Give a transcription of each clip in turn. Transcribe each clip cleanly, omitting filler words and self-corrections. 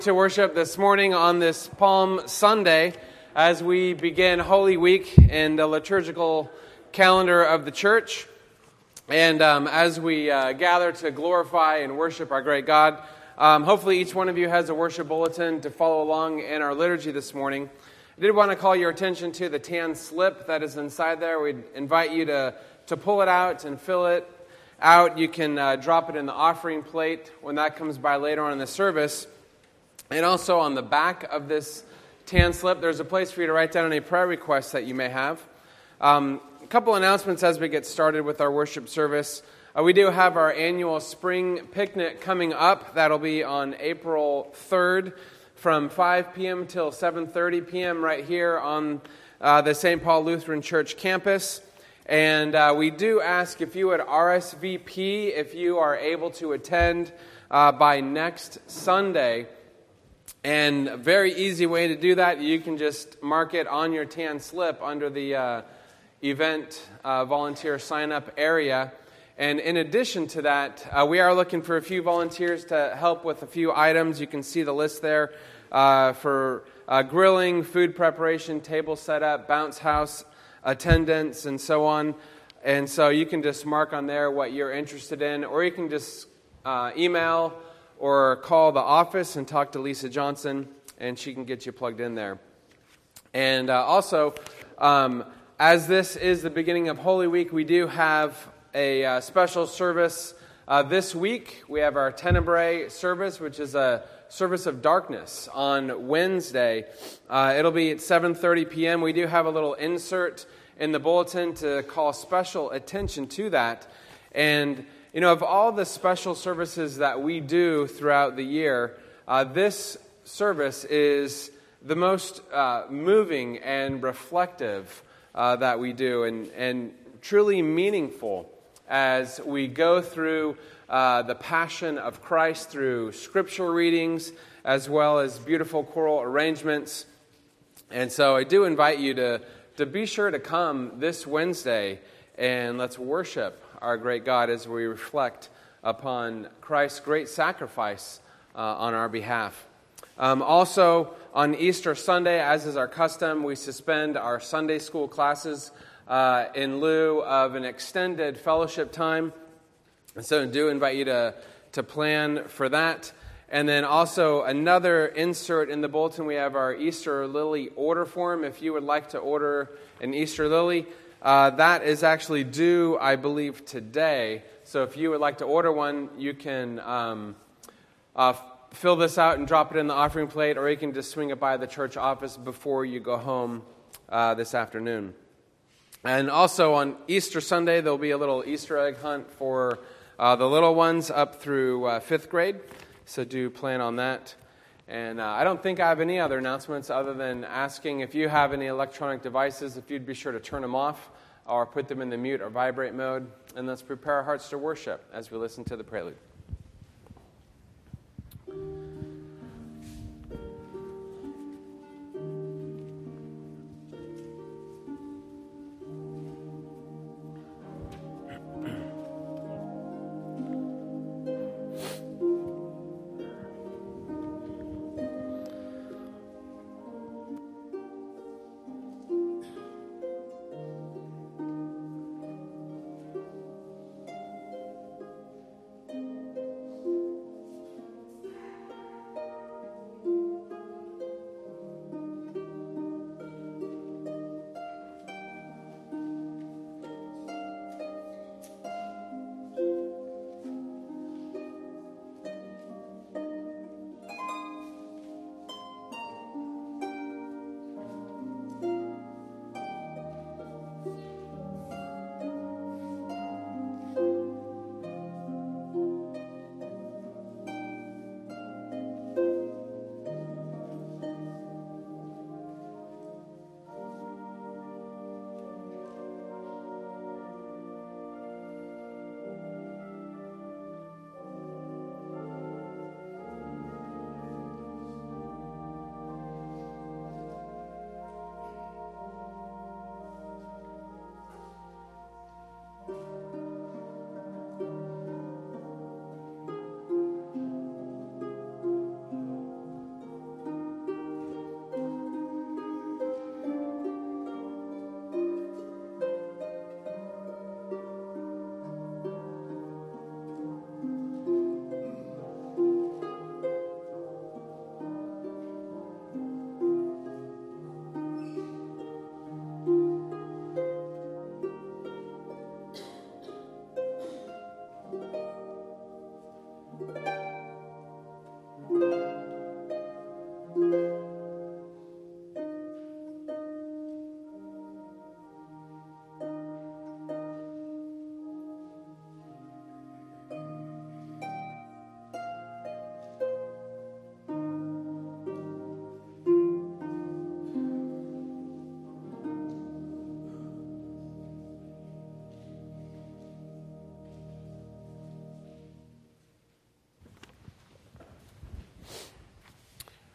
To worship this morning on this Palm Sunday as we begin Holy Week in the liturgical calendar of the church. And as we gather to glorify and worship our great God, hopefully each one of you has a worship bulletin to follow along in our liturgy this morning. I did want to call your attention to the tan slip that is inside there. We'd invite you to pull it out and fill it out. You can drop it in the offering plate when that comes by later on in the service. And also on the back of this tan slip, there's a place for you to write down any prayer requests that you may have. A couple announcements as we get started with our worship service. We do have our annual spring picnic coming up. That'll be on April 3rd from 5 p.m. till 7:30 p.m. right here on the St. Paul Lutheran Church campus. And we do ask if you would RSVP if you are able to attend by next Sunday. And a very easy way to do that, you can just mark it on your tan slip under the event volunteer sign-up area. And in addition to that, we are looking for a few volunteers to help with a few items. You can see the list there for grilling, food preparation, table setup, bounce house attendance, and so on. And so you can just mark on there what you're interested in, or you can just email or call the office and talk to Lisa Johnson, and she can get you plugged in there. And also, as this is the beginning of Holy Week, we do have a special service this week. We have our Tenebrae service, which is a service of darkness on Wednesday. It'll be at 7:30 p.m. We do have a little insert in the bulletin to call special attention to that. And you know, of all the special services that we do throughout the year, this service is the most moving and reflective that we do, and truly meaningful as we go through the Passion of Christ through scriptural readings as well as beautiful choral arrangements. And so I do invite you to be sure to come this Wednesday and let's worship our great God as we reflect upon Christ's great sacrifice on our behalf. Also, on Easter Sunday, as is our custom, we suspend our Sunday school classes in lieu of an extended fellowship time. And so I do invite you to plan for that. And then also another insert in the bulletin, we have our Easter lily order form. If you would like to order an Easter lily, that is actually due, I believe, today. So if you would like to order one, you can fill this out and drop it in the offering plate, or you can just swing it by the church office before you go home this afternoon. And also on Easter Sunday, there'll be a little Easter egg hunt for the little ones up through 5th grade. So do plan on that. And I don't think I have any other announcements other than asking if you have any electronic devices, if you'd be sure to turn them off or put them in the mute or vibrate mode. And let's prepare our hearts to worship as we listen to the prelude.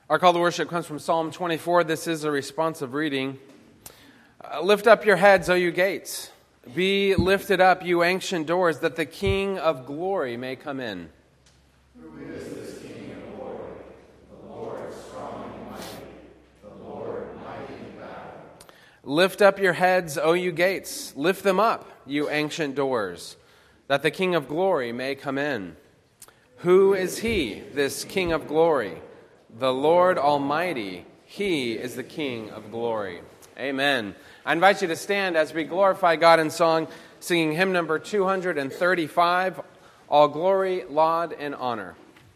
Our call to worship comes from Psalm 24. This is a responsive reading. Lift up your heads, O you gates. Be lifted up, you ancient doors, that the King of glory may come in. Who is this King of glory? The Lord strong and mighty, the Lord mighty in battle. Lift up your heads, O you gates. Lift them up, you ancient doors, that the King of glory may come in. Who is he, this King of glory? The Lord Almighty, He is the King of glory. Amen. I invite you to stand as we glorify God in song, singing hymn number 235, All Glory, Laud, and Honor.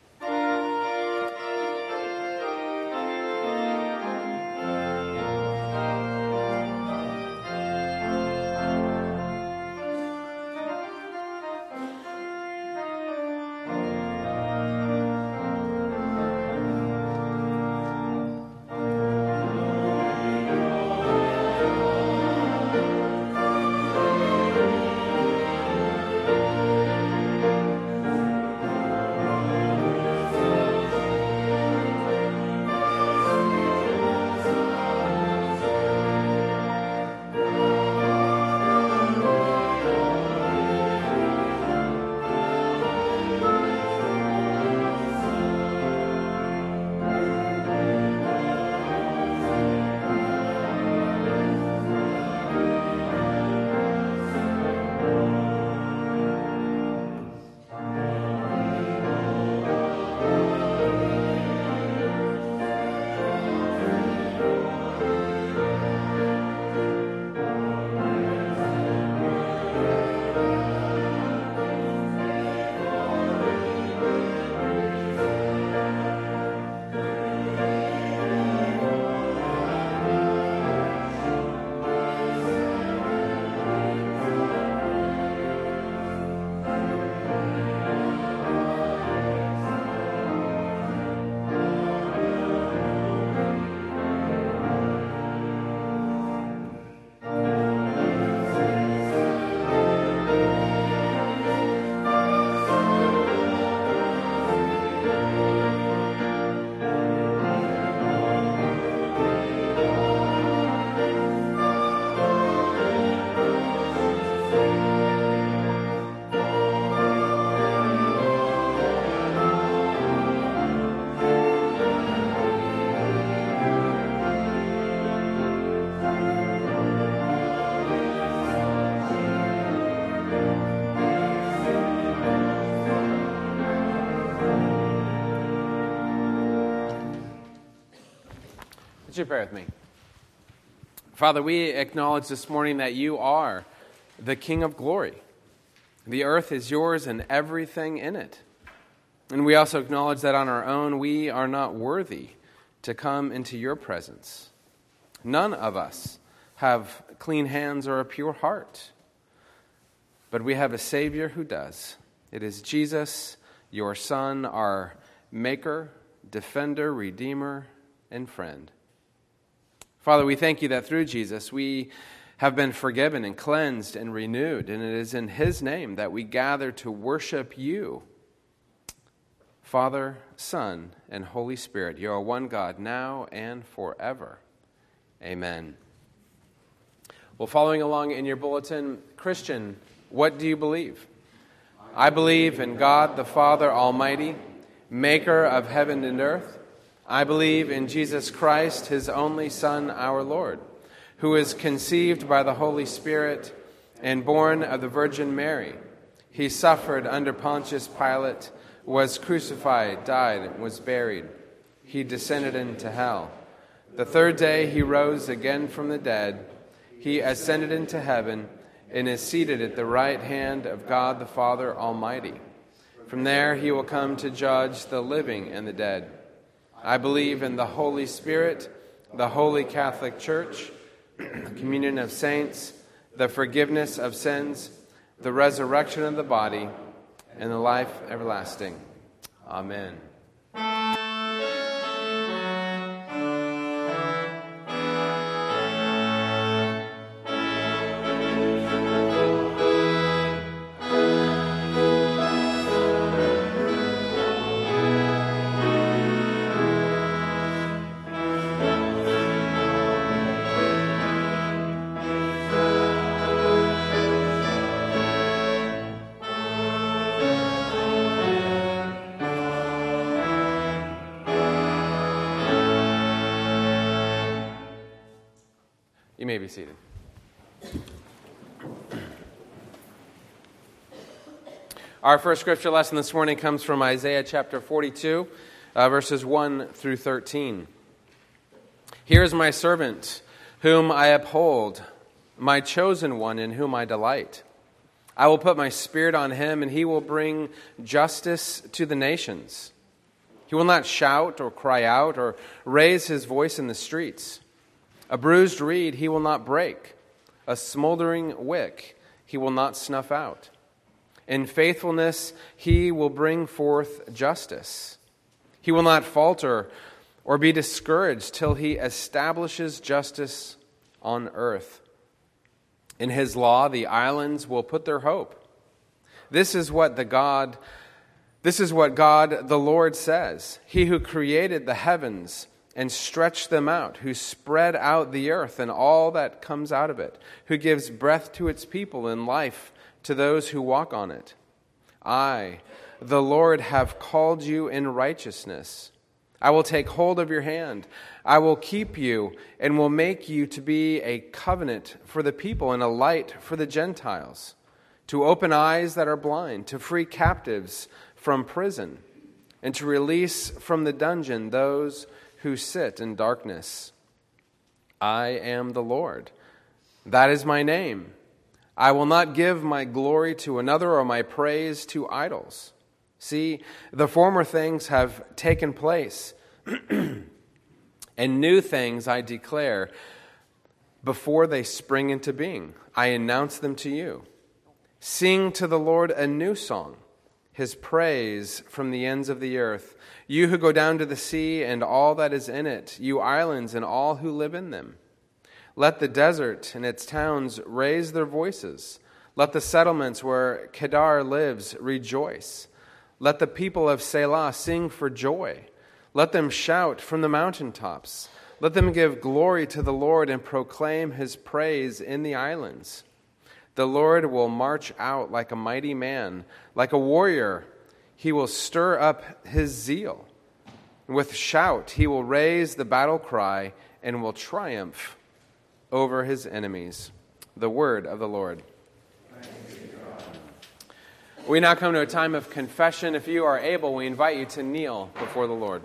Would you pray with me? Father, we acknowledge this morning that you are the King of glory. The earth is yours and everything in it. And we also acknowledge that on our own we are not worthy to come into your presence. None of us have clean hands or a pure heart. But we have a Savior who does. It is Jesus, your Son, our Maker, Defender, Redeemer, and Friend. Father, we thank you that through Jesus we have been forgiven and cleansed and renewed, and it is in his name that we gather to worship you. Father, Son, and Holy Spirit, you are one God now and forever. Amen. Well, following along in your bulletin, Christian, what do you believe? I believe in God the Father Almighty, maker of heaven and earth. I believe in Jesus Christ, his only Son, our Lord, who is conceived by the Holy Spirit and born of the Virgin Mary. He suffered under Pontius Pilate, was crucified, died, and was buried. He descended into hell. The third day he rose again from the dead. He ascended into heaven and is seated at the right hand of God the Father Almighty. From there he will come to judge the living and the dead. I believe in the Holy Spirit, the Holy Catholic Church, the communion of saints, the forgiveness of sins, the resurrection of the body, and the life everlasting. Amen. You may be seated. Our first scripture lesson this morning comes from Isaiah chapter 42, verses 1 through 13. Here is my servant, whom I uphold, my chosen one in whom I delight. I will put my spirit on him, and he will bring justice to the nations. He will not shout or cry out or raise his voice in the streets. A bruised reed he will not break. A smoldering wick he will not snuff out. In faithfulness he will bring forth justice. He will not falter or be discouraged till he establishes justice on earth. In his law, the islands will put their hope. This is what God, the Lord, says. He who created the heavens and stretched them out, who spread out the earth and all that comes out of it, who gives breath to its people and life to those who walk on it. I, the Lord, have called you in righteousness. I will take hold of your hand. I will keep you and will make you to be a covenant for the people and a light for the Gentiles, to open eyes that are blind, to free captives from prison, and to release from the dungeon those who sit in darkness. I am the Lord. That is my name. I will not give my glory to another or my praise to idols. See, the former things have taken place, and new things I declare before they spring into being. I announce them to you. Sing to the Lord a new song, his praise from the ends of the earth. You who go down to the sea and all that is in it, you islands and all who live in them. Let the desert and its towns raise their voices. Let the settlements where Kedar lives rejoice. Let the people of Selah sing for joy. Let them shout from the mountaintops. Let them give glory to the Lord and proclaim his praise in the islands. The Lord will march out like a mighty man, like a warrior. He will stir up his zeal. With shout he will raise the battle cry and will triumph over his enemies. The word of the Lord. We now come to a time of confession. If you are able, we invite you to kneel before the Lord.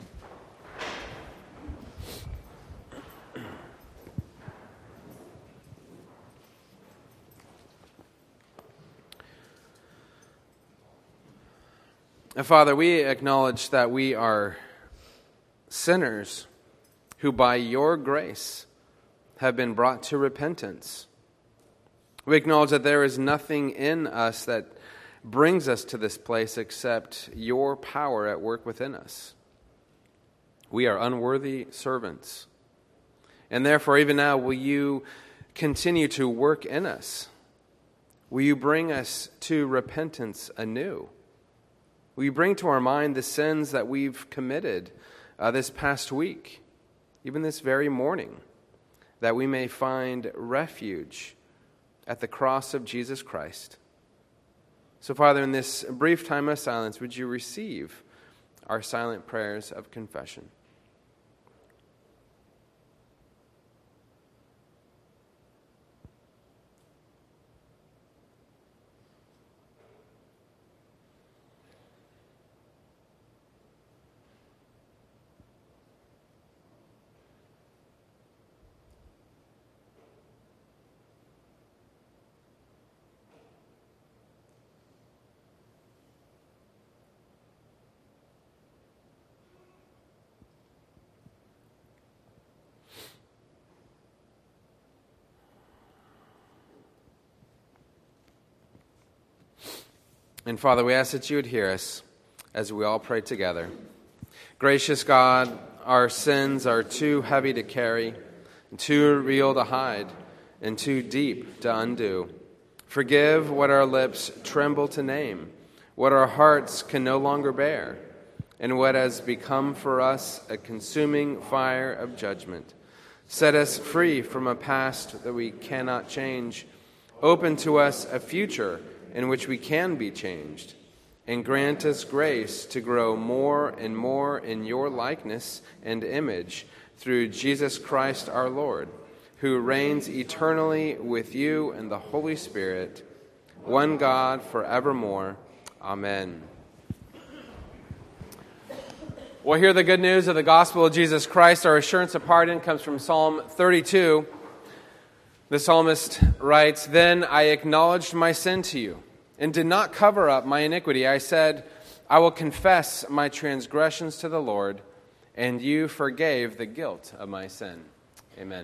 Father, we acknowledge that we are sinners who by your grace have been brought to repentance. We acknowledge that there is nothing in us that brings us to this place except your power at work within us. We are unworthy servants. And therefore, even now, will you continue to work in us? Will you bring us to repentance anew? Will you bring to our mind the sins that we've committed this past week, even this very morning, that we may find refuge at the cross of Jesus Christ? So, Father, in this brief time of silence, would you receive our silent prayers of confession? And Father, we ask that you would hear us as we all pray together. Gracious God, our sins are too heavy to carry, too real to hide, and too deep to undo. Forgive what our lips tremble to name, what our hearts can no longer bear, and what has become for us a consuming fire of judgment. Set us free from a past that we cannot change. Open to us a future in which we can be changed, and grant us grace to grow more and more in your likeness and image through Jesus Christ our Lord. who reigns eternally with you and the Holy Spirit, one God, forevermore. Amen. Well, hear the good news of the gospel of Jesus Christ. Our assurance of pardon comes from Psalm 32. The psalmist writes, "Then I acknowledged my sin to you and did not cover up my iniquity. I said, I will confess my transgressions to the Lord, and you forgave the guilt of my sin." Amen.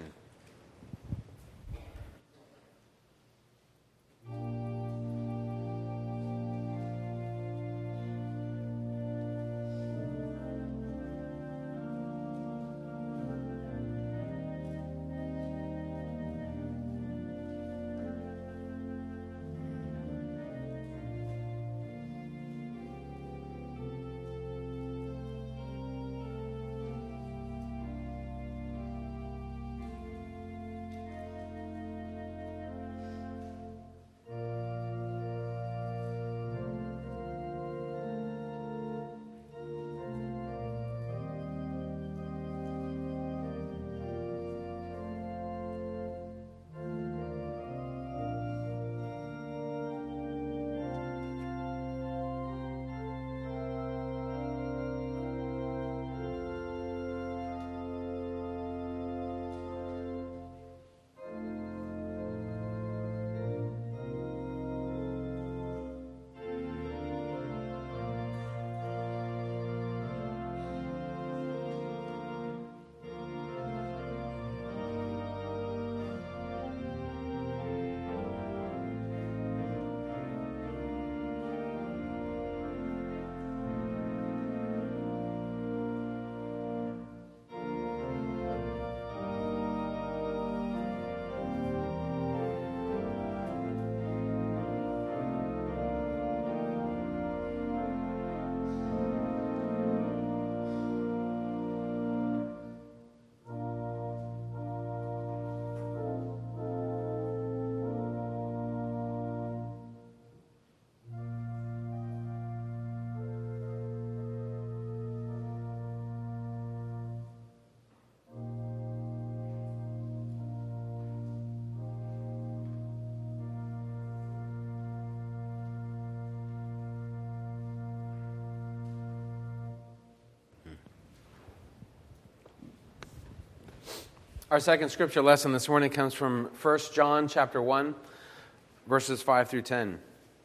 Our second scripture lesson this morning comes from 1 John chapter 1, verses 5 through 10.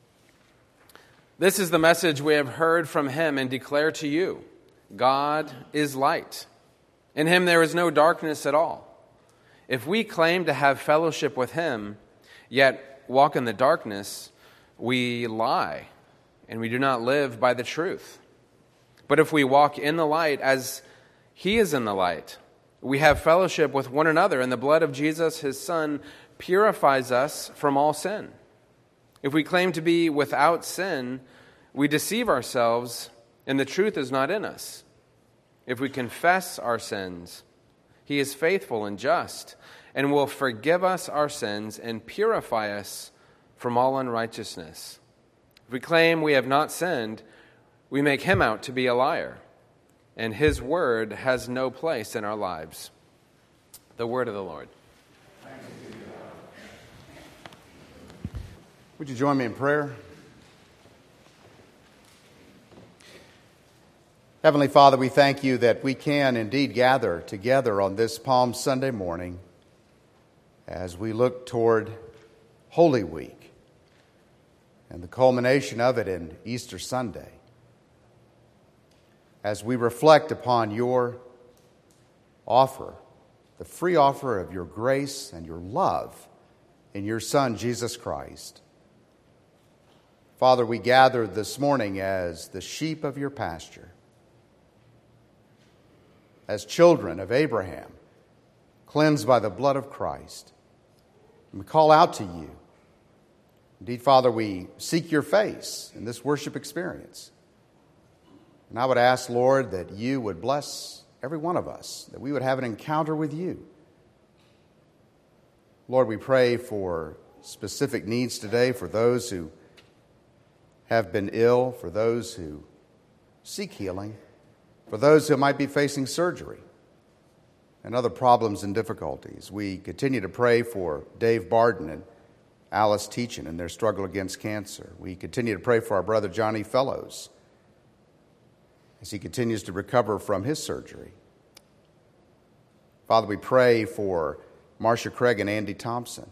"This is the message we have heard from him and declare to you. God is light. In him there is no darkness at all. If we claim to have fellowship with him, yet walk in the darkness, we lie, and we do not live by the truth. But if we walk in the light as he is in the light, we have fellowship with one another, and the blood of Jesus, his Son, purifies us from all sin. If we claim to be without sin, we deceive ourselves, and the truth is not in us. If we confess our sins, he is faithful and just, and will forgive us our sins and purify us from all unrighteousness. If we claim we have not sinned, we make him out to be a liar, and his word has no place in our lives." The word of the Lord. Would you join me in prayer? Heavenly Father, we thank you that we can indeed gather together on this Palm Sunday morning as we look toward Holy Week and the culmination of it in Easter Sunday. As we reflect upon your offer, the free offer of your grace and your love in your Son, Jesus Christ. Father, we gather this morning as the sheep of your pasture, as children of Abraham, cleansed by the blood of Christ. And we call out to you. Indeed, Father, we seek your face in this worship experience. And I would ask, Lord, that you would bless every one of us, that we would have an encounter with you. Lord, we pray for specific needs today, for those who have been ill, for those who seek healing, for those who might be facing surgery. and other problems and difficulties. We continue to pray for Dave Barden and Alice Teachin in their struggle against cancer. We continue to pray for our brother Johnny Fellows as he continues to recover from his surgery. Father, we pray for Marcia Craig and Andy Thompson.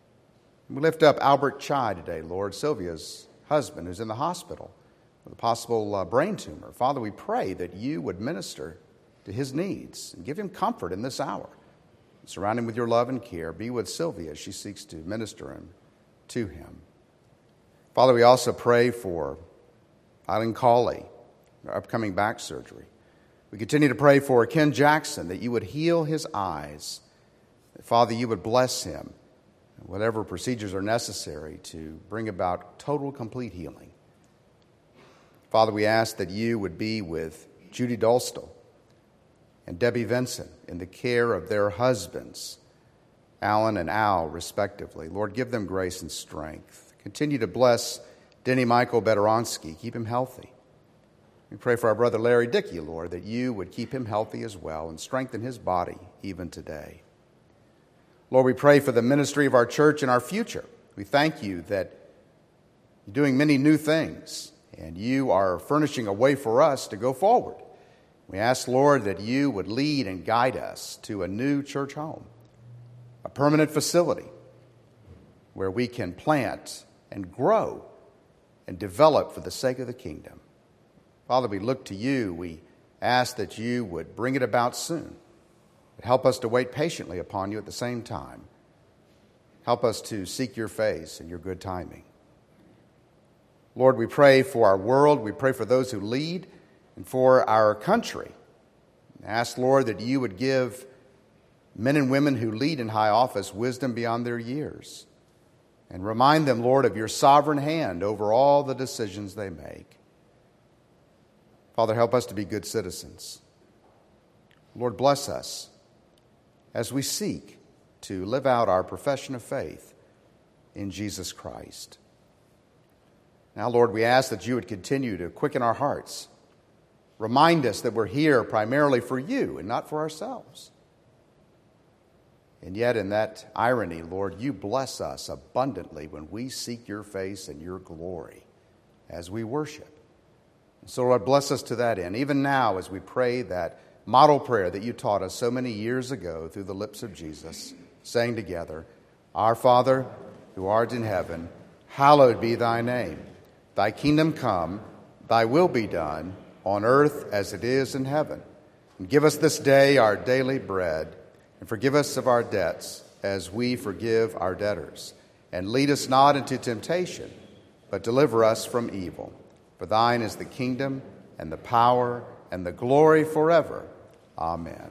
We lift up Albert Chai today, Lord, Sylvia's husband, who's in the hospital with a possible brain tumor. Father, we pray that you would minister to his needs and give him comfort in this hour. Surround him with your love and care. Be with Sylvia as she seeks to minister to him. Father, we also pray for Eileen Cawley, her upcoming back surgery. We continue to pray for Ken Jackson, that you would heal his eyes. That, Father, you would bless him, whatever procedures are necessary to bring about total, complete healing. Father, we ask that you would be with Judy Dolstall and Debbie Vincent in the care of their husbands, Alan and Al, respectively. Lord, give them grace and strength. Continue to bless Denny Michael Bedoronsky. Keep him healthy. We pray for our brother Larry Dickey, Lord, that you would keep him healthy as well and strengthen his body even today. Lord, we pray for the ministry of our church and our future. We thank you that you're doing many new things, and you are furnishing a way for us to go forward. We ask, Lord, that you would lead and guide us to a new church home, a permanent facility where we can plant and grow and develop for the sake of the kingdom. Father, we look to you. We ask that you would bring it about soon. Help us to wait patiently upon you at the same time. Help us to seek your face and your good timing. Lord, we pray for our world. We pray for those who lead and for our country. Ask, Lord, that you would give men and women who lead in high office wisdom beyond their years. And remind them, Lord, of your sovereign hand over all the decisions they make. Father, help us to be good citizens. Lord, bless us as we seek to live out our profession of faith in Jesus Christ. Now, Lord, we ask that you would continue to quicken our hearts. Remind us that we're here primarily for you and not for ourselves. And yet in that irony, Lord, you bless us abundantly when we seek your face and your glory as we worship. So, Lord, bless us to that end. Even now, as we pray that model prayer that you taught us so many years ago through the lips of Jesus, saying together, Our Father, who art in heaven, hallowed be thy name. Thy kingdom come, thy will be done, on earth as it is in heaven. And give us this day our daily bread, and forgive us of our debts, as we forgive our debtors. And lead us not into temptation, but deliver us from evil. For thine is the kingdom, and the power, and the glory forever. Amen.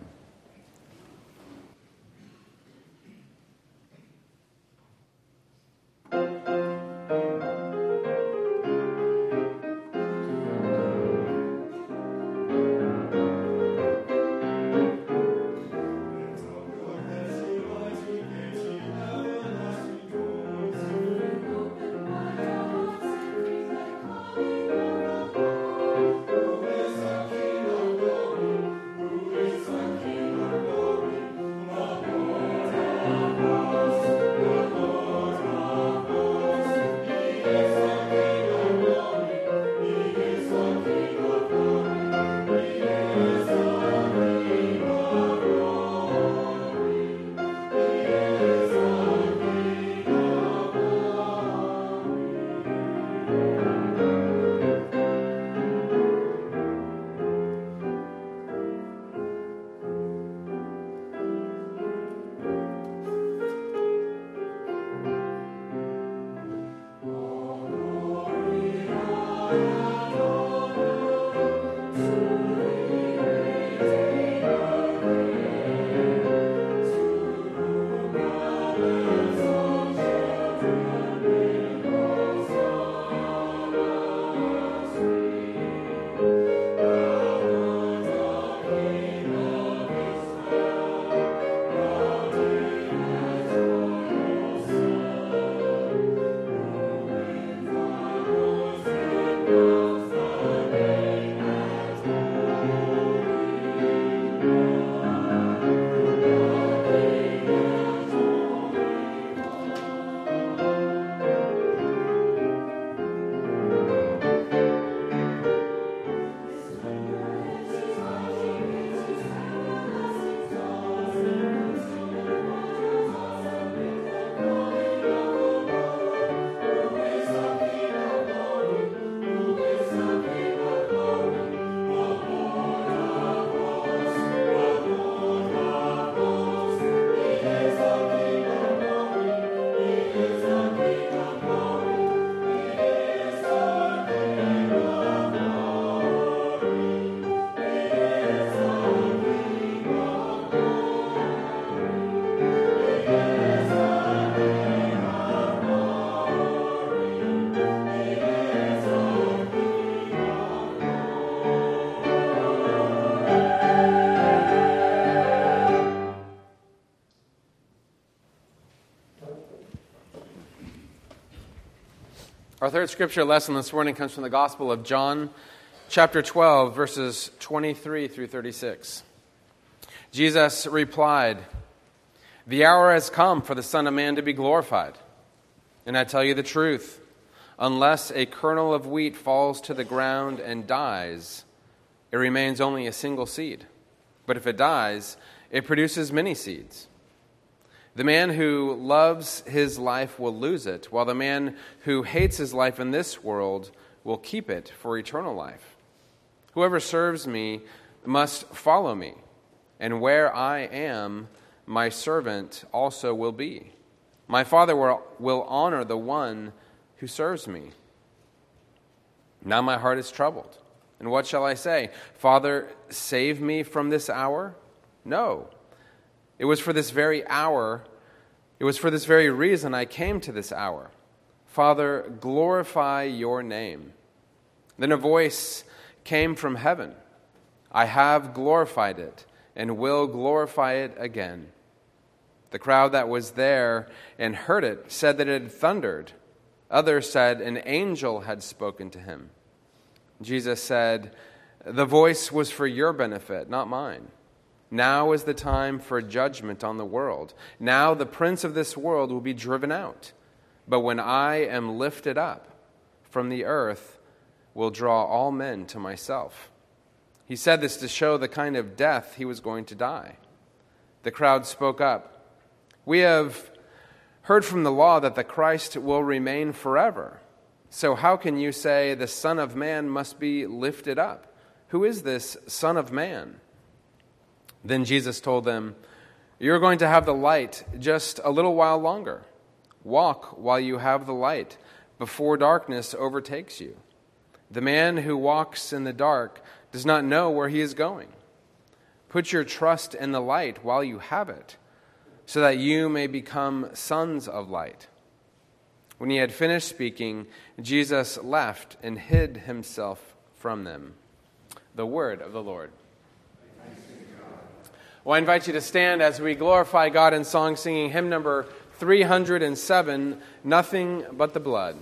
King Our third scripture lesson this morning comes from the Gospel of John, chapter 12, verses 23 through 36. Jesus replied, "The hour has come for the Son of Man to be glorified. And I tell you the truth, unless a kernel of wheat falls to the ground and dies, it remains only a single seed. But if it dies, it produces many seeds. The man who loves his life will lose it, while the man who hates his life in this world will keep it for eternal life. Whoever serves me must follow me, and where I am, my servant also will be. My Father will honor the one who serves me. Now my heart is troubled. And what shall I say? Father, save me from this hour? No. It was for this very reason I came to this hour. Father, glorify your name." Then a voice came from heaven. "I have glorified it and will glorify it again." The crowd that was there and heard it said that it had thundered. Others said an angel had spoken to him. Jesus said, "The voice was for your benefit, not mine. Now is the time for judgment on the world. Now the prince of this world will be driven out. But when I am lifted up from the earth, will draw all men to myself." He said this to show the kind of death he was going to die. The crowd spoke up. "We have heard from the law that the Christ will remain forever. So how can you say the Son of Man must be lifted up? Who is this Son of Man?" Then Jesus told them, "You're going to have the light just a little while longer. Walk while you have the light, before darkness overtakes you. The man who walks in the dark does not know where he is going. Put your trust in the light while you have it, so that you may become sons of light." When he had finished speaking, Jesus left and hid himself from them. The word of the Lord. Well, I invite you to stand as we glorify God in song, singing hymn number 307, "Nothing But the Blood."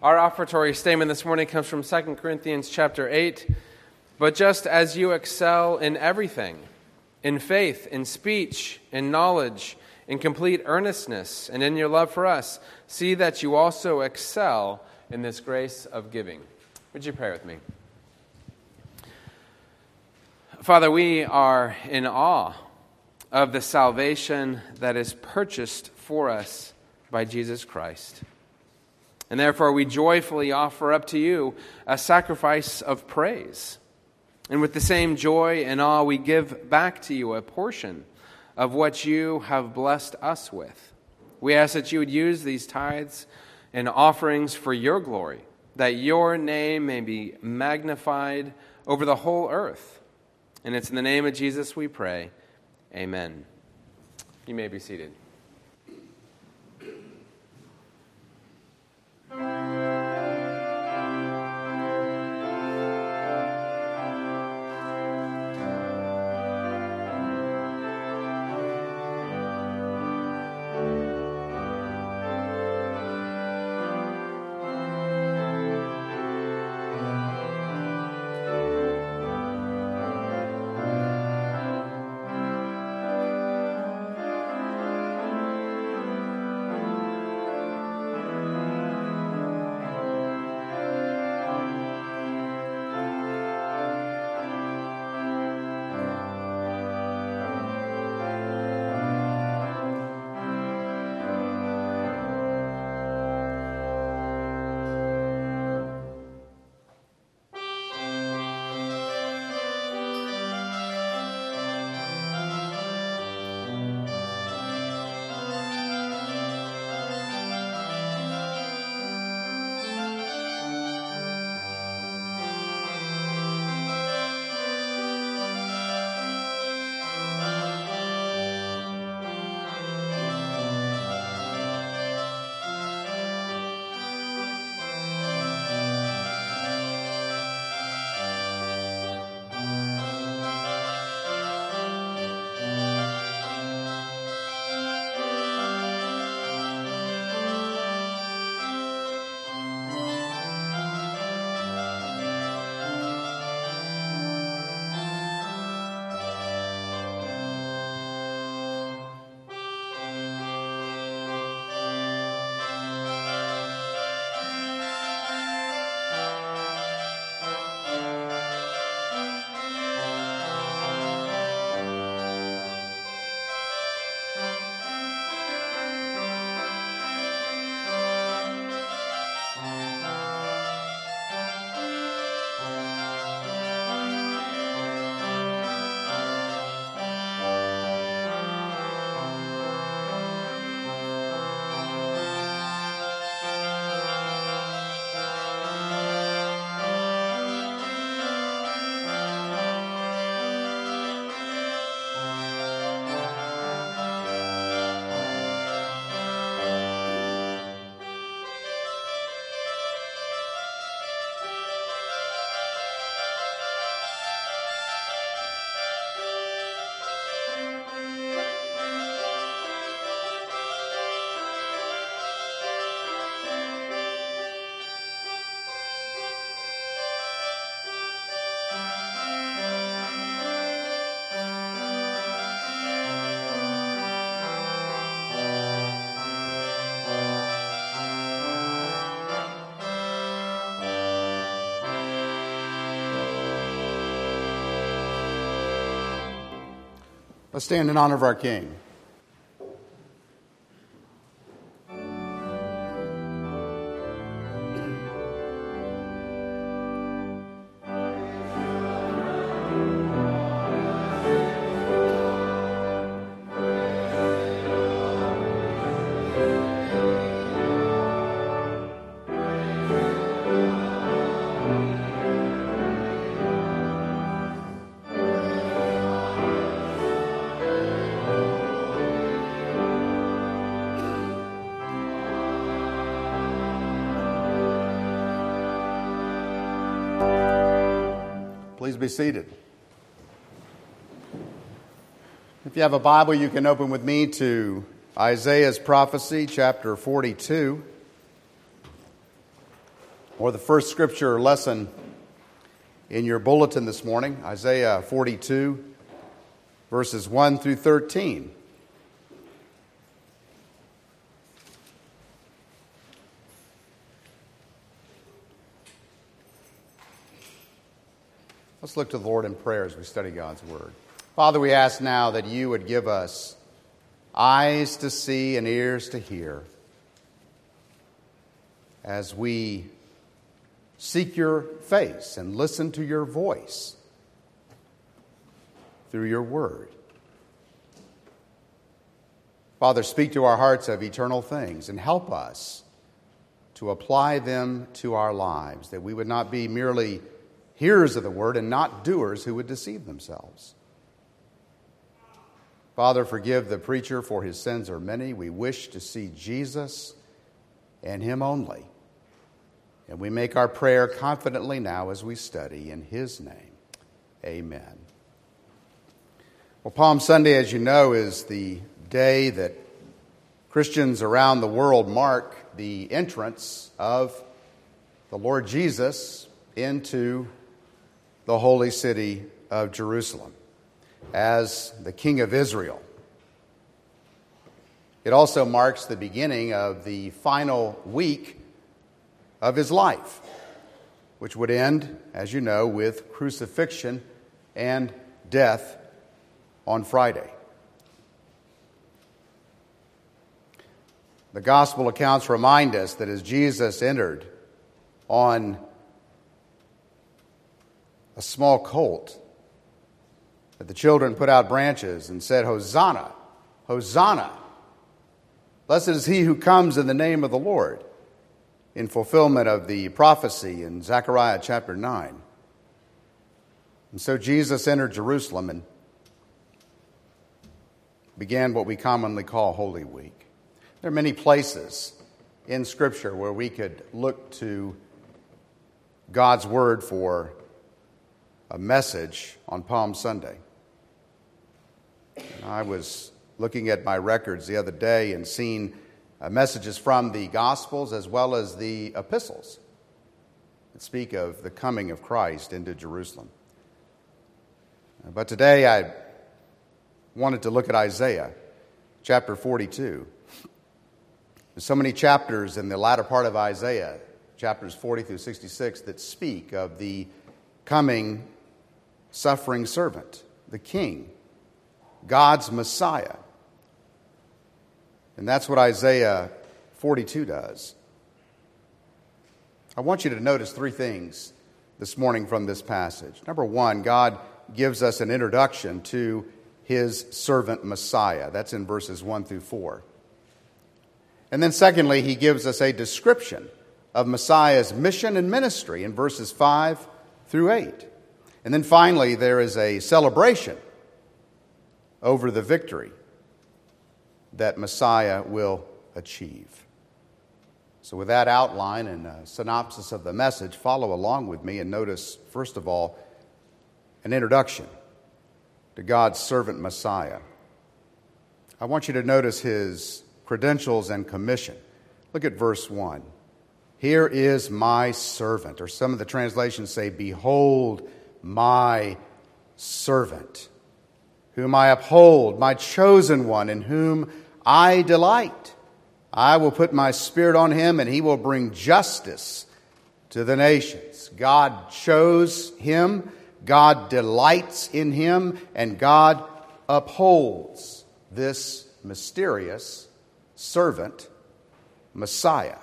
Our offertory statement this morning comes from 2 Corinthians chapter 8. But just as you excel in everything, in faith, in speech, in knowledge, in complete earnestness, and in your love for us, see that you also excel in this grace of giving. Would you pray with me? Father, we are in awe of the salvation that is purchased for us by Jesus Christ. And therefore we joyfully offer up to you a sacrifice of praise. And with the same joy and awe, we give back to you a portion of what you have blessed us with. We ask that you would use these tithes and offerings for your glory, that your name may be magnified over the whole earth. And it's in the name of Jesus we pray. Amen. You may be seated. Let's stand in honor of our King. Please be seated. If you have a Bible, you can open with me to Isaiah's prophecy, chapter 42. or the first scripture lesson in your bulletin this morning, Isaiah 42, verses 1 through 13. Let's look to the Lord in prayer as we study God's Word. Father, we ask now that you would give us eyes to see and ears to hear as we seek your face and listen to your voice through your Word. Father, speak to our hearts of eternal things and help us to apply them to our lives, that we would not be merely hearers of the Word and not doers who would deceive themselves. Father, forgive the preacher, for his sins are many. We wish to see Jesus and him only. And we make our prayer confidently now as we study in his name. Amen. Well, Palm Sunday, as you know, is the day that Christians around the world mark the entrance of the Lord Jesus into the holy city of Jerusalem as the King of Israel. It also marks the beginning of the final week of his life, which would end, as you know, with crucifixion and death on Friday. The gospel accounts remind us that as Jesus entered on a small colt, that the children put out branches and said, "Hosanna, Hosanna. Blessed is he who comes in the name of the Lord," in fulfillment of the prophecy in Zechariah chapter 9. And so Jesus entered Jerusalem and began what we commonly call Holy Week. There are many places in Scripture where we could look to God's Word for a message on Palm Sunday. I was looking at my records the other day and seeing messages from the Gospels as well as the epistles that speak of the coming of Christ into Jerusalem. But today I wanted to look at Isaiah chapter 42. There's so many chapters in the latter part of Isaiah, chapters 40 through 66, that speak of the coming suffering servant, the King, God's Messiah. And that's what Isaiah 42 does. I want you to notice three things this morning from this passage. Number one, God gives us an introduction to his servant Messiah. That's in verses 1 through 4. And then secondly, he gives us a description of Messiah's mission and ministry in verses 5 through 8. And then finally, there is a celebration over the victory that Messiah will achieve. So with that outline and a synopsis of the message, follow along with me and notice, first of all, an introduction to God's servant Messiah. I want you to notice his credentials and commission. Look at verse 1. Here is my servant, or some of the translations say, behold my servant, whom I uphold, my chosen one, in whom I delight. I will put my spirit on him, and he will bring justice to the nations. God chose him, God delights in him, and God upholds this mysterious servant, Messiah.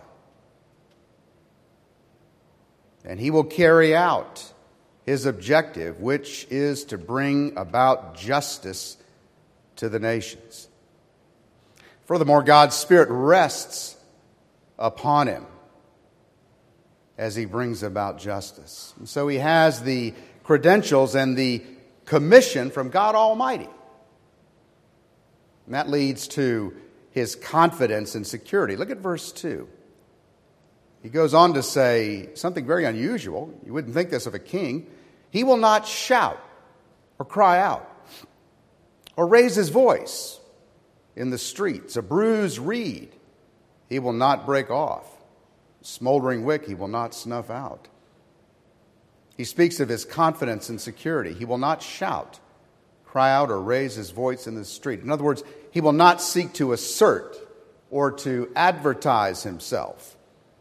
And he will carry out his objective, which is to bring about justice to the nations. Furthermore, God's Spirit rests upon him as he brings about justice. And so he has the credentials and the commission from God Almighty. And that leads to his confidence and security. Look at verse 2. He goes on to say something very unusual. You wouldn't think this of a king. He will not shout or cry out or raise his voice in the streets. A bruised reed he will not break off, smoldering wick he will not snuff out. He speaks of his confidence and security. He will not shout, cry out, or raise his voice in the street. In other words, he will not seek to assert or to advertise himself.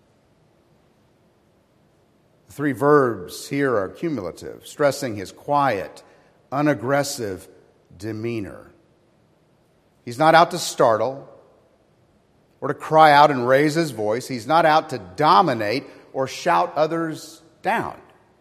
The three verbs here are cumulative, stressing his quiet, unaggressive demeanor. He's not out to startle or to cry out and raise his voice. He's not out to dominate or shout others down.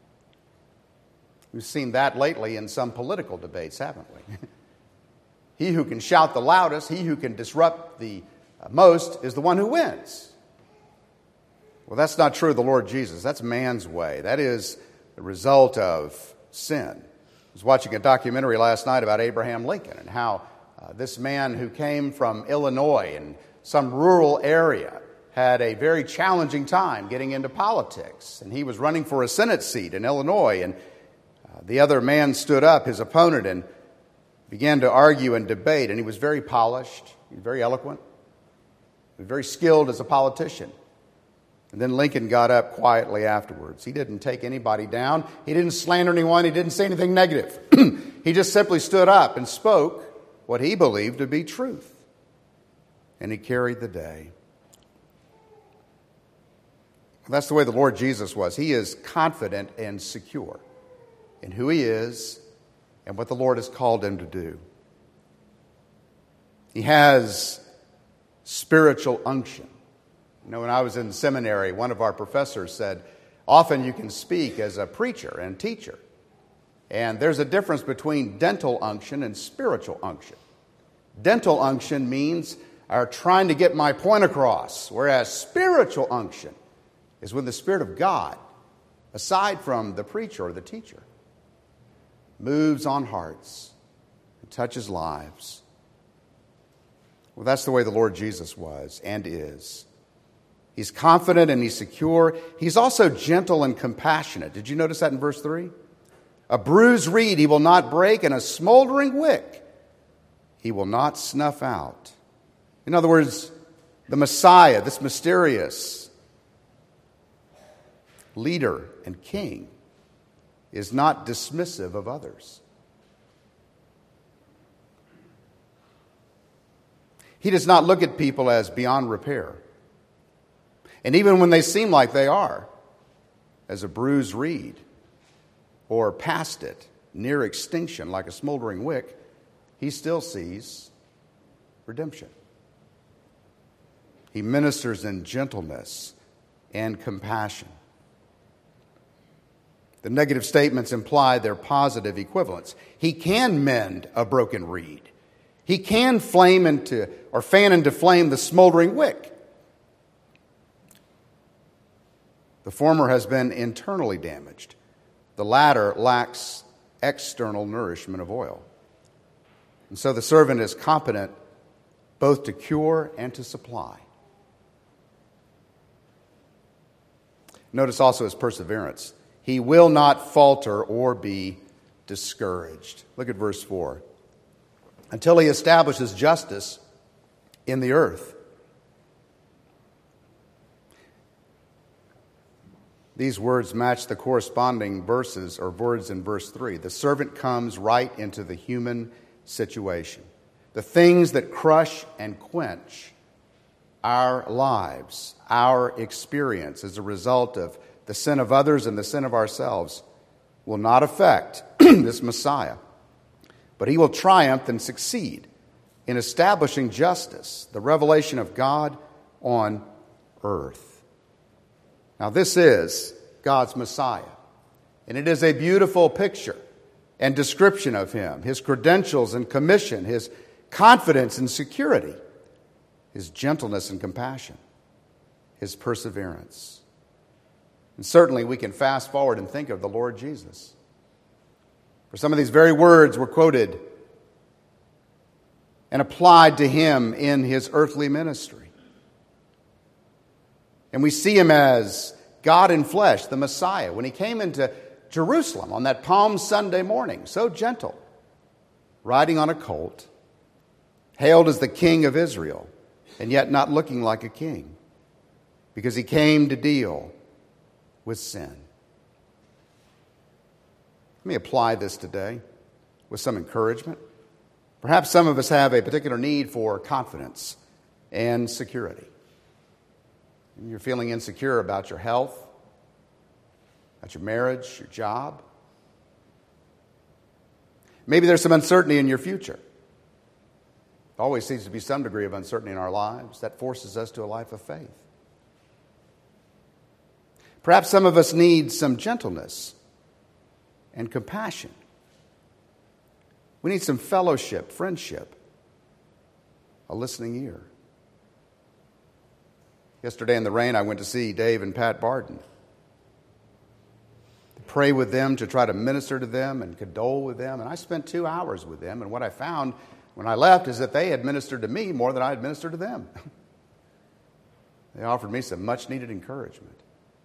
We've seen that lately in some political debates, haven't we? He who can shout the loudest, he who can disrupt the most, is the one who wins. Well, that's not true of the Lord Jesus. That's man's way. That is the result of sin. I was watching a documentary last night about Abraham Lincoln and how this man who came from Illinois in some rural area had a very challenging time getting into politics. And he was running for a Senate seat in Illinois, and the other man stood up, his opponent, and began to argue and debate. And he was very polished, he was very eloquent, he was very skilled as a politician. And then Lincoln got up quietly afterwards. He didn't take anybody down. He didn't slander anyone. He didn't say anything negative. He just simply stood up and spoke what he believed to be truth. And he carried the day. That's the way the Lord Jesus was. He is confident and secure in who he is and what the Lord has called him to do. He has spiritual unction. You know, when I was in seminary, one of our professors said, often you can speak as a preacher and teacher. And there's a difference between dental unction and spiritual unction. Dental unction means trying to get my point across, whereas spiritual unction is when the Spirit of God, aside from the preacher or the teacher, moves on hearts and touches lives. Well, that's the way the Lord Jesus was and is. He's confident and he's secure. He's also gentle and compassionate. Did you notice that in verse 3? A bruised reed he will not break, and a smoldering wick he will not snuff out. In other words, the Messiah, this mysterious leader and king, is not dismissive of others. He does not look at people as beyond repair. And even when they seem like they are, as a bruised reed, or past it, near extinction like a smoldering wick, he still sees redemption. He ministers in gentleness and compassion. The negative statements imply their positive equivalents. He can mend a broken reed. He can fan into flame the smoldering wick. The former has been internally damaged. The latter lacks external nourishment of oil. And so the servant is competent both to cure and to supply. Notice also his perseverance. He will not falter or be discouraged. Look at verse 4. Until he establishes justice in the earth. These words match the corresponding verses or words in verse 3. The servant comes right into the human situation. The things that crush and quench our lives, our experience as a result of the sin of others and the sin of ourselves will not affect this Messiah. But he will triumph and succeed in establishing justice, the revelation of God on earth. Now, this is God's Messiah, and it is a beautiful picture and description of him, his credentials and commission, his confidence and security, his gentleness and compassion, his perseverance. And certainly we can fast forward and think of the Lord Jesus. For some of these very words were quoted and applied to him in his earthly ministry. And we see him as God in flesh, the Messiah, when he came into Jerusalem on that Palm Sunday morning, so gentle, riding on a colt, hailed as the King of Israel, and yet not looking like a king. because he came to deal with sin. Let me apply this today with some encouragement. Perhaps some of us have a particular need for confidence and security. You're feeling insecure about your health, about your marriage, your job. Maybe there's some uncertainty in your future. There always seems to be some degree of uncertainty in our lives. That forces us to a life of faith. Perhaps some of us need some gentleness and compassion. We need some fellowship, friendship, a listening ear. Yesterday in the rain, I went to see Dave and Pat Barden. To pray with them, to try to minister to them and condole with them. And I spent 2 hours with them. And what I found when I left is that they had ministered to me more than I had ministered to them. They offered me some much-needed encouragement.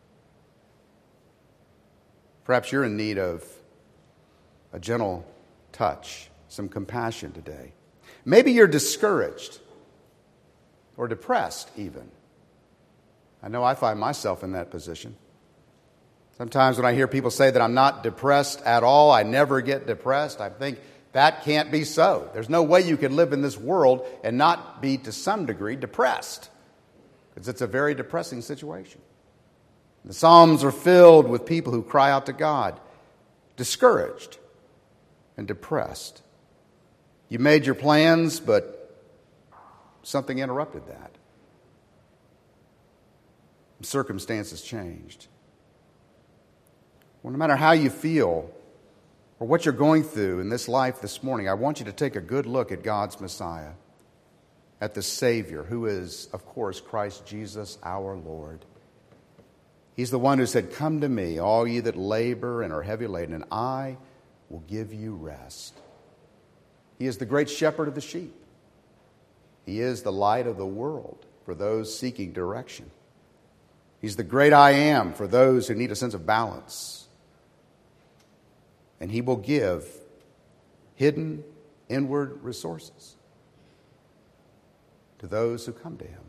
Perhaps you're in need of a gentle touch, some compassion today. Maybe you're discouraged or depressed even. I know I find myself in that position. Sometimes when I hear people say that I'm not depressed at all, I never get depressed, I think that can't be so. There's no way you can live in this world and not be, to some degree, depressed. Because it's a very depressing situation. The Psalms are filled with people who cry out to God, discouraged and depressed. You made your plans, but something interrupted that. Circumstances changed. Well, no matter how you feel or what you're going through in this life this morning, I want you to take a good look at God's Messiah, at the Savior, who is, of course, Christ Jesus our Lord. He's the one who said, "Come to me, all ye that labor and are heavy laden, and I will give you rest." He is the great shepherd of the sheep. He is the light of the world for those seeking direction. He's the great I am for those who need a sense of balance. And he will give hidden inward resources to those who come to him.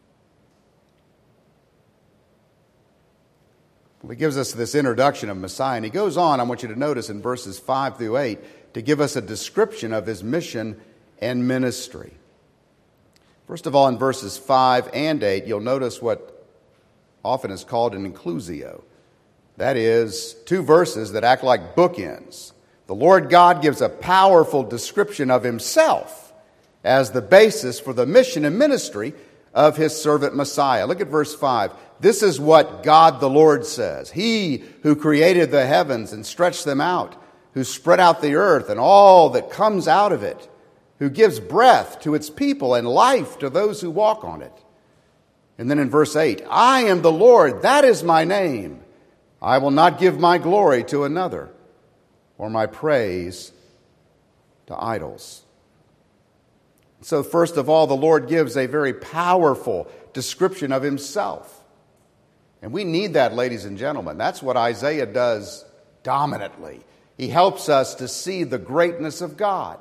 Well, he gives us this introduction of Messiah, and he goes on, I want you to notice in verses 5 through 8, to give us a description of his mission and ministry. First of all, in verses 5 and 8, you'll notice what often is called an inclusio. That is, 2 verses that act like bookends. The Lord God gives a powerful description of himself as the basis for the mission and ministry of his servant Messiah. Look at verse 5. This is what God the Lord says. He who created the heavens and stretched them out, who spread out the earth and all that comes out of it, who gives breath to its people and life to those who walk on it. And then in verse 8, I am the Lord, that is my name. I will not give my glory to another, or my praise to idols. So first of all, the Lord gives a very powerful description of himself. And we need that, ladies and gentlemen. That's what Isaiah does dominantly. He helps us to see the greatness of God.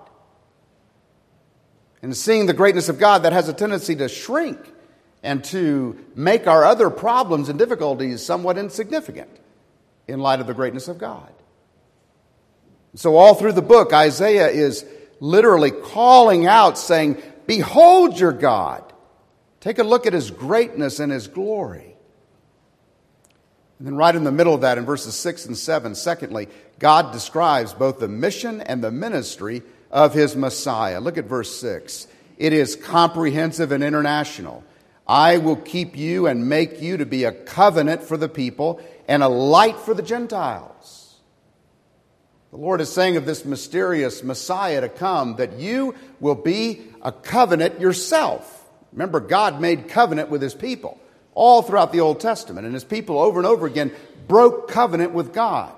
And seeing the greatness of God, that has a tendency to shrink and to make our other problems and difficulties somewhat insignificant in light of the greatness of God. So all through the book, Isaiah is literally calling out, saying, behold your God. Take a look at his greatness and his glory. And then right in the middle of that, in verses 6 and 7, secondly, God describes both the mission and the ministry of his Messiah. Look at verse 6. It is comprehensive and international. I will keep you and make you to be a covenant for the people and a light for the Gentiles. The Lord is saying of this mysterious Messiah to come that you will be a covenant yourself. Remember, God made covenant with his people all throughout the Old Testament, and his people over and over again broke covenant with God.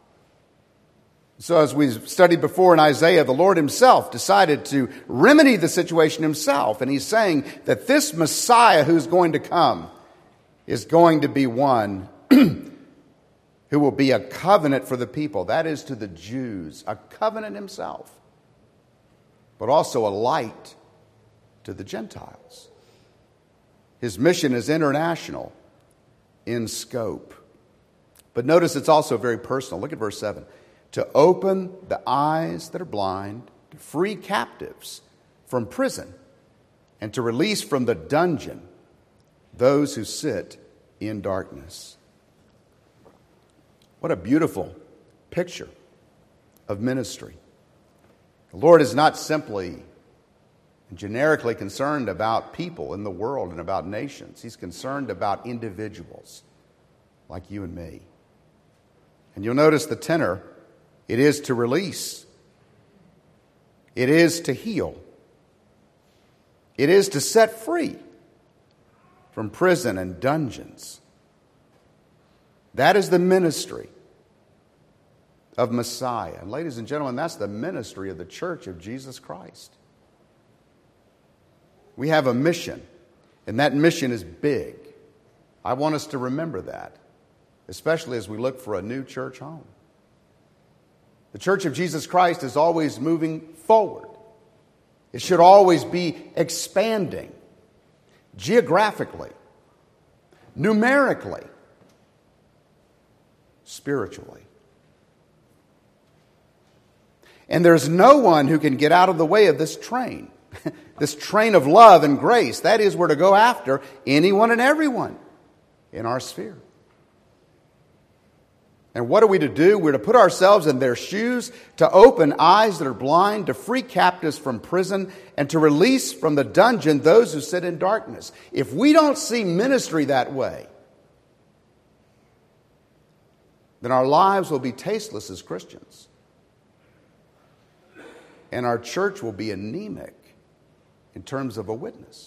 So as we studied before in Isaiah, the Lord himself decided to remedy the situation himself, and he's saying that this Messiah who's going to come is going to be one who will be a covenant for the people. That is to the Jews, a covenant himself, but also a light to the Gentiles. His mission is international, in scope. But notice it's also very personal. Look at verse 7. To open the eyes that are blind, to free captives from prison, and to release from the dungeon those who sit in darkness. What a beautiful picture of ministry. The Lord is not simply generically concerned about people in the world and about nations. He's concerned about individuals like you and me. And you'll notice the tenor, it is to release. It is to heal. It is to set free from prison and dungeons. That is the ministry of Messiah. And ladies and gentlemen, that's the ministry of the Church of Jesus Christ. We have a mission, and that mission is big. I want us to remember that, especially as we look for a new church home. The Church of Jesus Christ is always moving forward. It should always be expanding geographically, numerically, spiritually. And there's no one who can get out of the way of this train, this train of love and grace. That is, we're to go after anyone and everyone in our sphere. And what are we to do? We're to put ourselves in their shoes, to open eyes that are blind, to free captives from prison, and to release from the dungeon those who sit in darkness. If we don't see ministry that way, then our lives will be tasteless as Christians. And our church will be anemic in terms of a witness.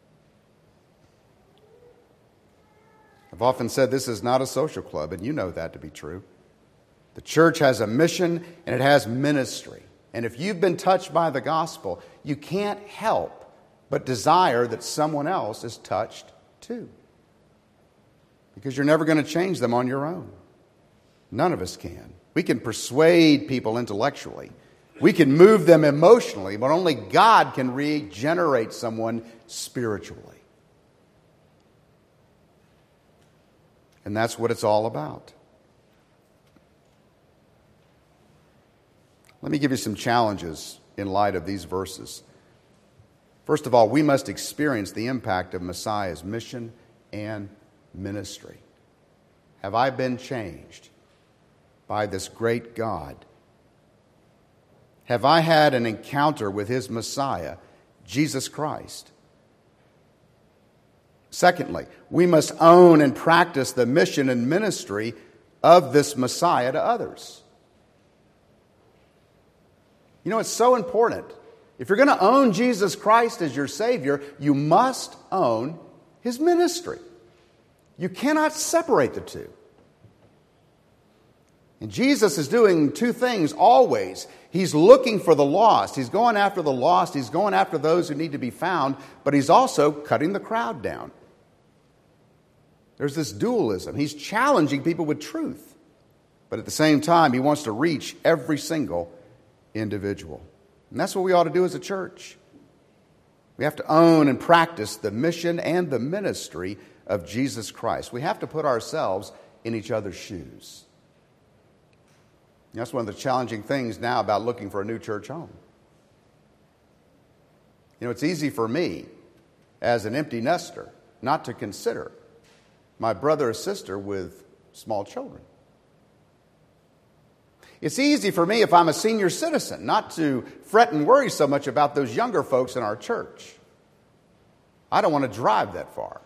I've often said this is not a social club, and you know that to be true. The church has a mission and it has ministry. And if you've been touched by the gospel, you can't help but desire that someone else is touched too. Because you're never going to change them on your own. None of us can. We can persuade people intellectually. We can move them emotionally, but only God can regenerate someone spiritually. And that's what it's all about. Let me give you some challenges in light of these verses. First of all, we must experience the impact of Messiah's mission and ministry. Have I been changed by this great God? Have I had an encounter with his Messiah, Jesus Christ? Secondly, we must own and practice the mission and ministry of this Messiah to others. You know, it's so important. If you're going to own Jesus Christ as your Savior, you must own his ministry. You cannot separate the two. And Jesus is doing two things always. He's looking for the lost. He's going after the lost. He's going after those who need to be found. But he's also cutting the crowd down. There's this dualism. He's challenging people with truth. But at the same time, he wants to reach every single individual. And that's what we ought to do as a church. We have to own and practice the mission and the ministry of Jesus Christ. We have to put ourselves in each other's shoes. And that's one of the challenging things now about looking for a new church home. You know, it's easy for me as an empty nester not to consider my brother or sister with small children. It's easy for me if I'm a senior citizen not to fret and worry so much about those younger folks in our church. I don't want to drive that far.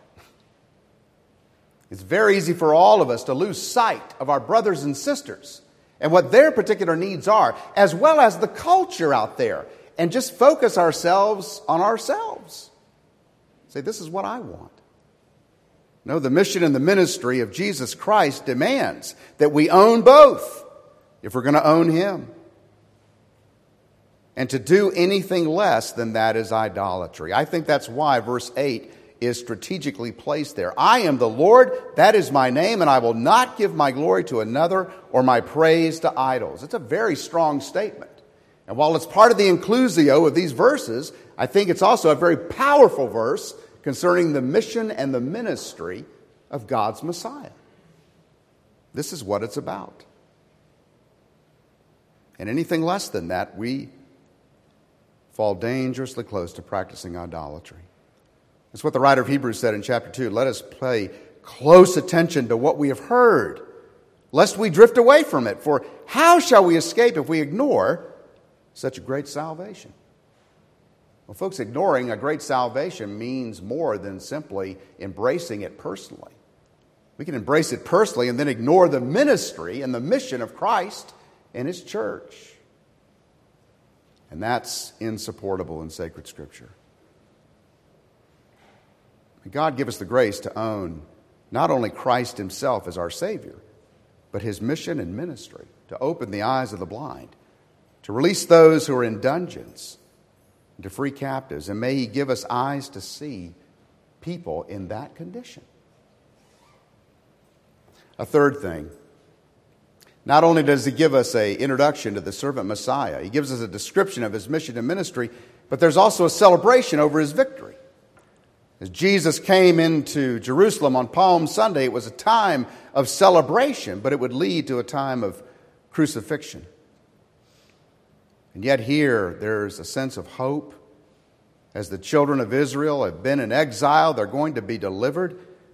It's very easy for all of us to lose sight of our brothers and sisters and what their particular needs are, as well as the culture out there, and just focus ourselves on ourselves. Say, this is what I want. No, the mission and the ministry of Jesus Christ demands that we own both if we're going to own him. And to do anything less than that is idolatry. I think that's why verse 8 is strategically placed there. I am the Lord, that is my name, and I will not give my glory to another or my praise to idols. It's a very strong statement. And while it's part of the inclusio of these verses, I think it's also a very powerful verse concerning the mission and the ministry of God's Messiah. This is what it's about. And anything less than that, we fall dangerously close to practicing idolatry. That's what the writer of Hebrews said in chapter 2. Let us pay close attention to what we have heard, lest we drift away from it. For how shall we escape if we ignore such a great salvation? Well, folks, ignoring a great salvation means more than simply embracing it personally. We can embrace it personally and then ignore the ministry and the mission of Christ and His church. And that's insupportable in sacred Scripture. May God give us the grace to own not only Christ Himself as our Savior, but His mission and ministry, to open the eyes of the blind, to release those who are in dungeons, and to free captives. And may He give us eyes to see people in that condition. A third thing, not only does He give us an introduction to the servant Messiah, He gives us a description of His mission and ministry, but there's also a celebration over His victory. As Jesus came into Jerusalem on Palm Sunday, it was a time of celebration, but it would lead to a time of crucifixion. And yet here, there's a sense of hope. As the children of Israel have been in exile, they're going to be delivered.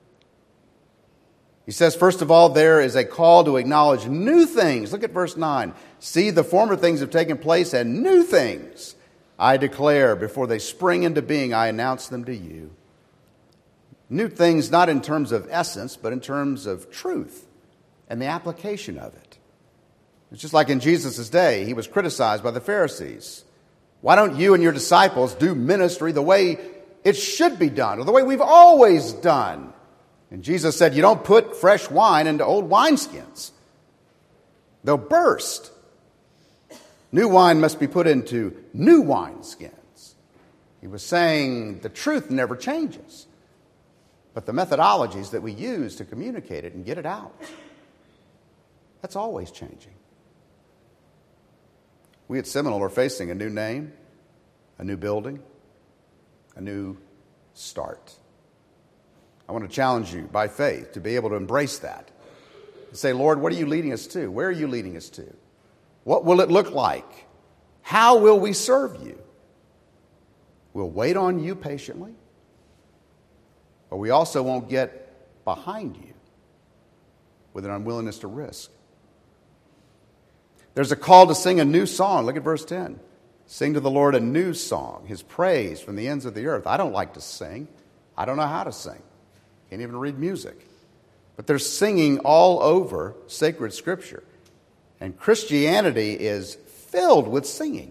He says, first of all, there is a call to acknowledge new things. Look at verse 9. See, the former things have taken place, and new things I declare. Before they spring into being, I announce them to you. New things not in terms of essence, but in terms of truth and the application of it. It's just like in Jesus' day, He was criticized by the Pharisees. Why don't you and your disciples do ministry the way it should be done, or the way we've always done? And Jesus said, you don't put fresh wine into old wineskins. They'll burst. New wine must be put into new wineskins. He was saying the truth never changes, but the methodologies that we use to communicate it and get it out, that's always changing. We at Seminole are facing a new name, a new building, a new start. I want to challenge you by faith to be able to embrace that. And say, Lord, what are you leading us to? Where are you leading us to? What will it look like? How will we serve you? We'll wait on you patiently, but we also won't get behind you with an unwillingness to risk. There's a call to sing a new song. Look at verse 10. Sing to the Lord a new song, His praise from the ends of the earth. I don't like to sing. I don't know how to sing. Can't even read music. But there's singing all over sacred Scripture. And Christianity is filled with singing.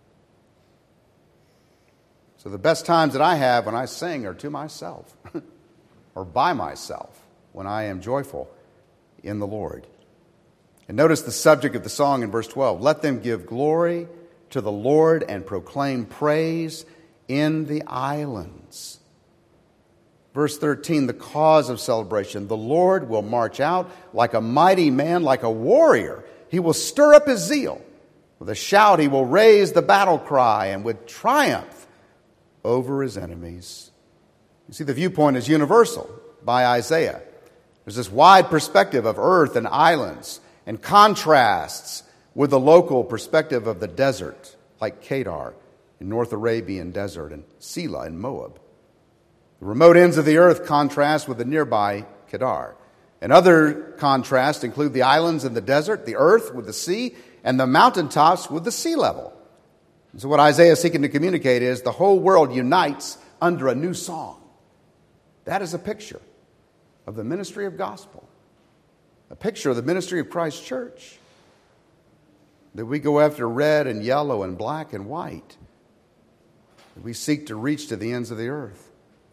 So the best times that I have when I sing are to myself or by myself when I am joyful in the Lord. And notice the subject of the song in verse 12. Let them give glory to the Lord and proclaim praise in the islands. Verse 13, the cause of celebration. The Lord will march out like a mighty man, like a warrior. He will stir up His zeal. With a shout, He will raise the battle cry, and with triumph over His enemies. You see, the viewpoint is universal by Isaiah. There's this wide perspective of earth and islands, and contrasts with the local perspective of the desert, like Kedar in North Arabian desert and Selah in Moab. The remote ends of the earth contrast with the nearby Kedar. And other contrasts include the islands and the desert, the earth with the sea, and the mountaintops with the sea level. And so what Isaiah is seeking to communicate is the whole world unites under a new song. That is a picture of the ministry of gospel. A picture of the ministry of Christ's church. That we go after red and yellow and black and white. That we seek to reach to the ends of the earth.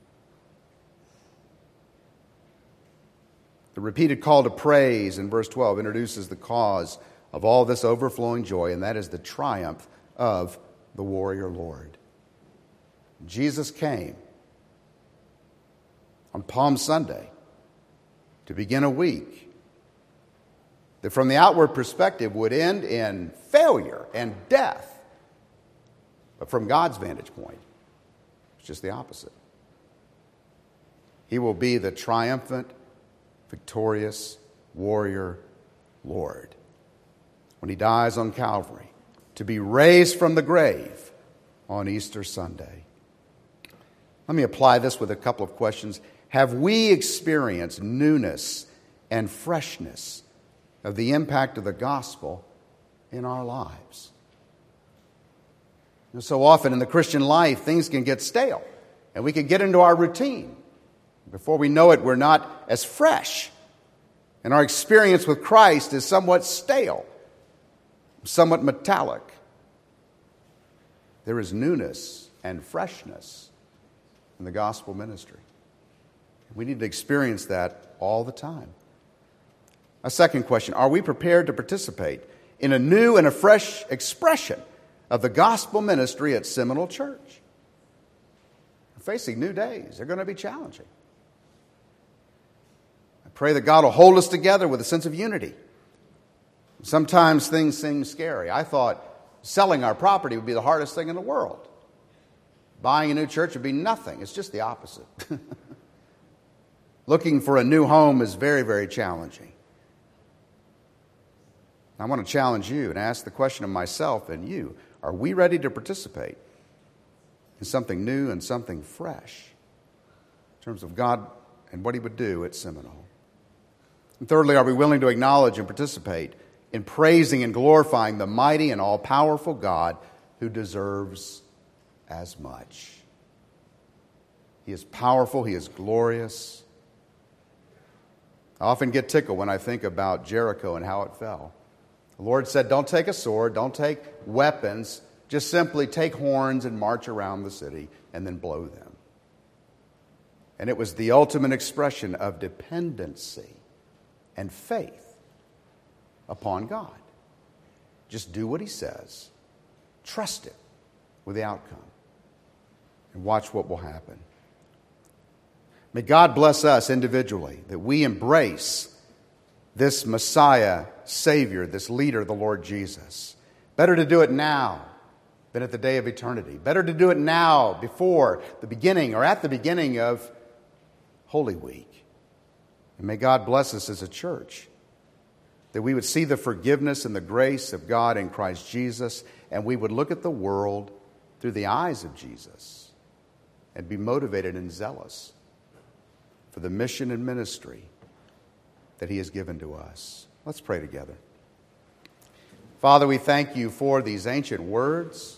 The repeated call to praise in verse 12 introduces the cause of all this overflowing joy, and that is the triumph of the warrior Lord. Jesus came on Palm Sunday to begin a week that from the outward perspective would end in failure and death. But from God's vantage point, it's just the opposite. He will be the triumphant victorious warrior Lord. When he dies on Calvary, to be raised from the grave on Easter Sunday. Let me apply this with a couple of questions. Have we experienced newness and freshness of the impact of the gospel in our lives? So often in the Christian life, things can get stale, and we can get into our routine. Before we know it, we're not as fresh, and our experience with Christ is somewhat stale, somewhat metallic. There is newness and freshness in the gospel ministry. We need to experience that all the time. A second question, are we prepared to participate in a new and a fresh expression of the gospel ministry at Seminole Church? We're facing new days. They're going to be challenging. I pray that God will hold us together with a sense of unity. Sometimes things seem scary. I thought selling our property would be the hardest thing in the world. Buying a new church would be nothing. It's just the opposite. Looking for a new home is very, very challenging. I want to challenge you and ask the question of myself and you. Are we ready to participate in something new and something fresh in terms of God and what He would do at Seminole? And thirdly, are we willing to acknowledge and participate in praising and glorifying the mighty and all-powerful God who deserves as much? He is powerful. He is glorious. I often get tickled when I think about Jericho and how it fell. The Lord said, don't take a sword, don't take weapons, just simply take horns and march around the city and then blow them. And it was the ultimate expression of dependency and faith upon God. Just do what He says. Trust Him with the outcome. And watch what will happen. May God bless us individually that we embrace this Messiah, Savior, this leader, the Lord Jesus. Better to do it now than at the day of eternity. Better to do it now before the beginning or at the beginning of Holy Week. And may God bless us as a church, that we would see the forgiveness and the grace of God in Christ Jesus, and we would look at the world through the eyes of Jesus and be motivated and zealous for the mission and ministry that He has given to us. Let's pray together. Father, we thank You for these ancient words.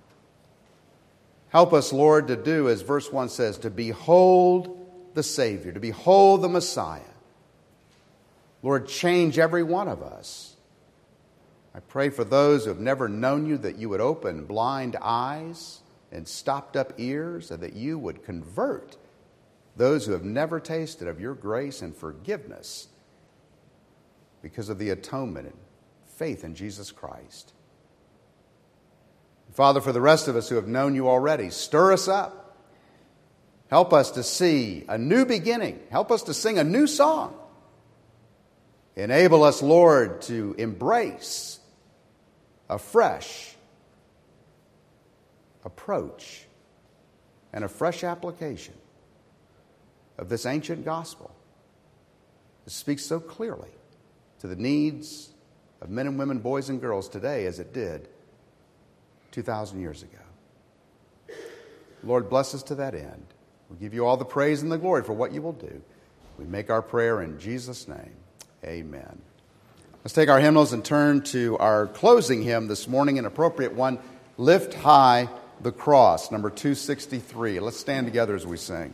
Help us, Lord, to do, as verse 1 says, to behold the Savior, to behold the Messiah. Lord, change every one of us. I pray for those who have never known You that You would open blind eyes and stopped up ears, and that You would convert those who have never tasted of Your grace and forgiveness because of the atonement and faith in Jesus Christ. Father, for the rest of us who have known You already, stir us up. Help us to see a new beginning. Help us to sing a new song. Enable us, Lord, to embrace a fresh approach and a fresh application of this ancient gospel that speaks so clearly to the needs of men and women, boys and girls today as it did 2,000 years ago. Lord, bless us to that end. We give You all the praise and the glory for what You will do. We make our prayer in Jesus' name. Amen. Let's take our hymnals and turn to our closing hymn this morning, an appropriate one, Lift High the Cross, number 263. Let's stand together as we sing.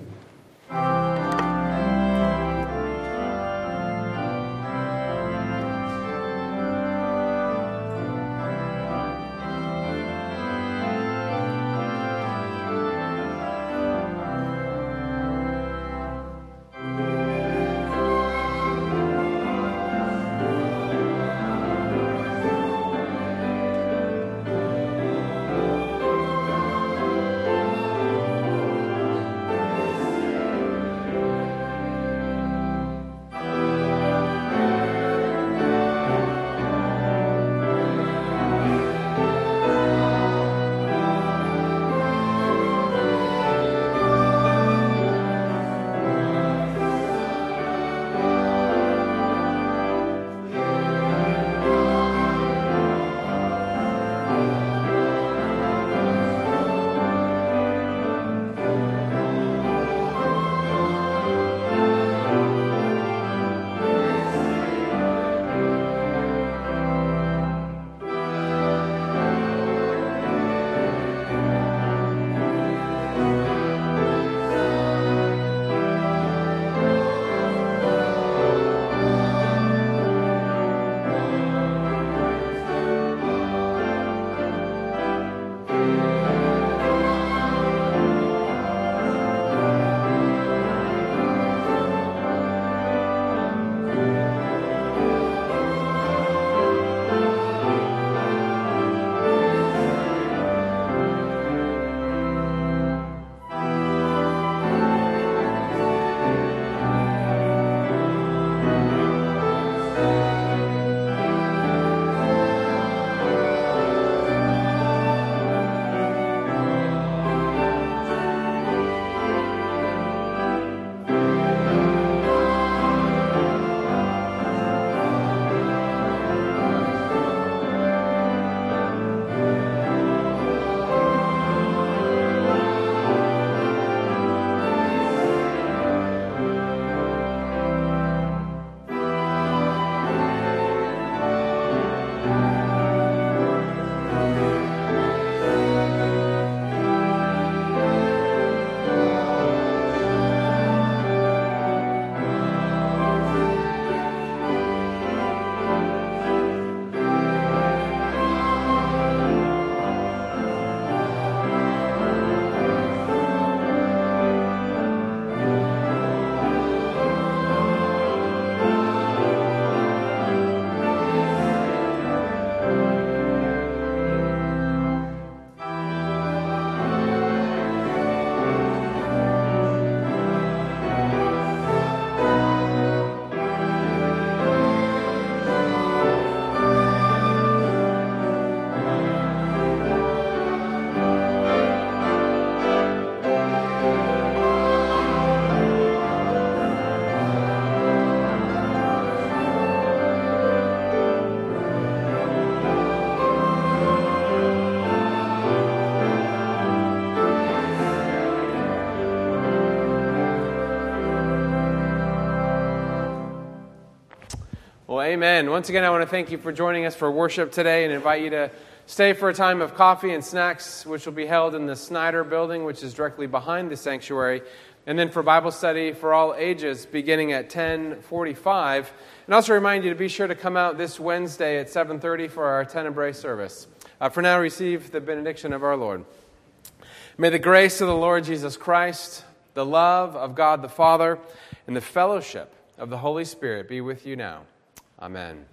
Well, amen. Once again, I want to thank you for joining us for worship today and invite you to stay for a time of coffee and snacks, which will be held in the Snyder building, which is directly behind the sanctuary. And then for Bible study for all ages, beginning at 10:45. And also remind you to be sure to come out this Wednesday at 7:30 for our Tenebrae service. For now, receive the benediction of our Lord. May the grace of the Lord Jesus Christ, the love of God the Father, and the fellowship of the Holy Spirit be with you now. Amen.